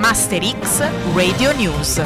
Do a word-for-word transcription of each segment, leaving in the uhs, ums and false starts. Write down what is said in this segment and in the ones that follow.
Master X Radio News.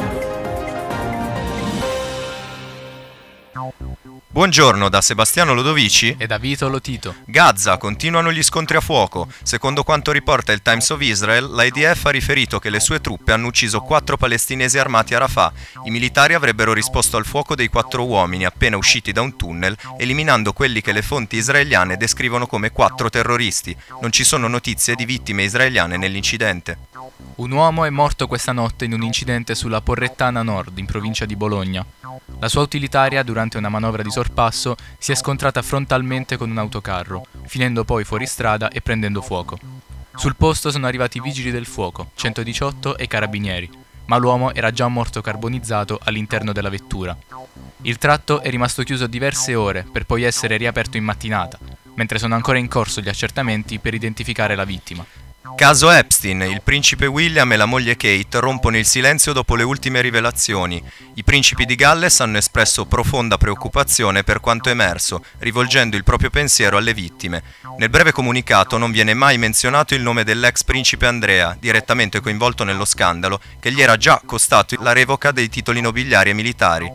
Buongiorno da Sebastiano Lodovici e da Vito Lotito. Gaza, continuano gli scontri a fuoco. Secondo quanto riporta il Times of Israel, l'I D F ha riferito che le sue truppe hanno ucciso quattro palestinesi armati a Rafah. I militari avrebbero risposto al fuoco dei quattro uomini appena usciti da un tunnel, eliminando quelli che le fonti israeliane descrivono come quattro terroristi. Non ci sono notizie di vittime israeliane nell'incidente. Un uomo è morto questa notte in un incidente sulla Porrettana Nord, in provincia di Bologna. La sua utilitaria, durante una manovra di sorpasso, si è scontrata frontalmente con un autocarro, finendo poi fuori strada e prendendo fuoco. Sul posto sono arrivati i vigili del fuoco, centodiciotto e carabinieri, ma l'uomo era già morto carbonizzato all'interno della vettura. Il tratto è rimasto chiuso diverse ore per poi essere riaperto in mattinata, mentre sono ancora in corso gli accertamenti per identificare la vittima. Caso Epstein, il principe William e la moglie Kate rompono il silenzio dopo le ultime rivelazioni. I principi di Galles hanno espresso profonda preoccupazione per quanto emerso, rivolgendo il proprio pensiero alle vittime. Nel breve comunicato non viene mai menzionato il nome dell'ex principe Andrea, direttamente coinvolto nello scandalo, che gli era già costato la revoca dei titoli nobiliari e militari.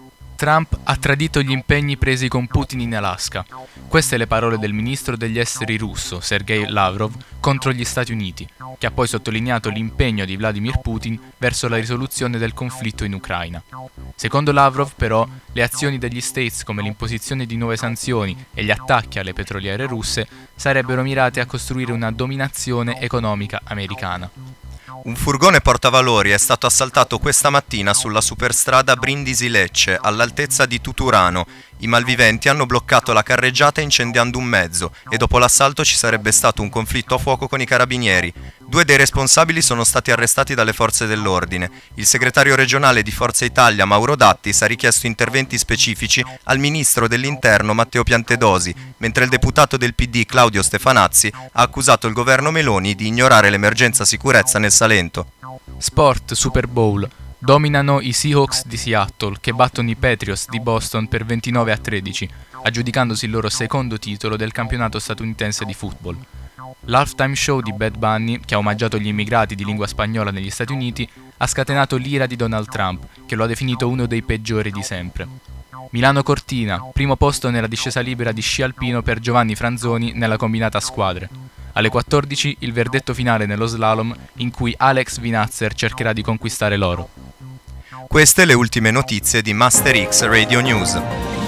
Trump ha tradito gli impegni presi con Putin in Alaska. Queste le parole del ministro degli esteri russo, Sergei Lavrov, contro gli Stati Uniti, che ha poi sottolineato l'impegno di Vladimir Putin verso la risoluzione del conflitto in Ucraina. Secondo Lavrov, però, le azioni degli States come l'imposizione di nuove sanzioni e gli attacchi alle petroliere russe sarebbero mirate a costruire una dominazione economica americana. Un furgone portavalori è stato assaltato questa mattina sulla superstrada Brindisi-Lecce, all'altezza di Tuturano. I malviventi hanno bloccato la carreggiata incendiando un mezzo e dopo l'assalto ci sarebbe stato un conflitto a fuoco con i carabinieri. Due dei responsabili sono stati arrestati dalle forze dell'ordine. Il segretario regionale di Forza Italia, Mauro Dattis, ha richiesto interventi specifici al ministro dell'Interno, Matteo Piantedosi, mentre il deputato del P D, Claudio Stefanazzi, ha accusato il governo Meloni di ignorare l'emergenza sicurezza nel Salento. Sport, Super Bowl. Dominano i Seahawks di Seattle, che battono i Patriots di Boston per ventinove a tredici, aggiudicandosi il loro secondo titolo del campionato statunitense di football. L'halftime show di Bad Bunny, che ha omaggiato gli immigrati di lingua spagnola negli Stati Uniti, ha scatenato l'ira di Donald Trump, che lo ha definito uno dei peggiori di sempre. Milano-Cortina, primo posto nella discesa libera di sci alpino per Giovanni Franzoni nella combinata a squadre. Alle quattordici il verdetto finale nello slalom, in cui Alex Vinazzer cercherà di conquistare l'oro. Queste le ultime notizie di Master X Radio News.